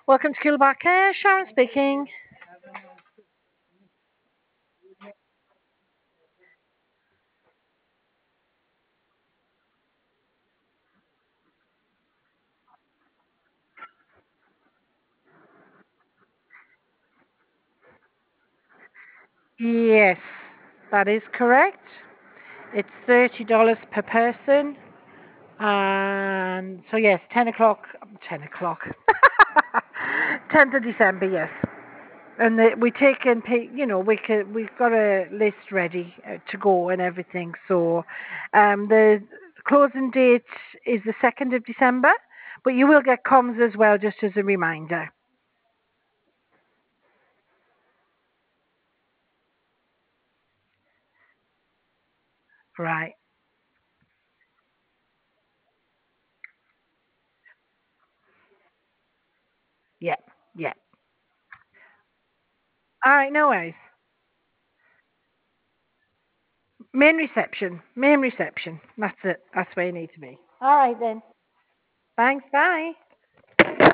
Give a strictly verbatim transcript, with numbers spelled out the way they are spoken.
Welcome to Coolbar Care. Sharon speaking. Yes, that is correct. It's thirty dollars per person. And so, yes, ten o'clock. ten o'clock. tenth of December, yes. And the, we take and pay, you know, we could, we've got a list ready uh, to go and everything. So um, the closing date is the second of December, but you will get comms as well, just as a reminder. Right. Yeah. Yeah. All right, no worries. Main reception. Main reception. That's it. That's where you need to be. All right then. Thanks. Bye.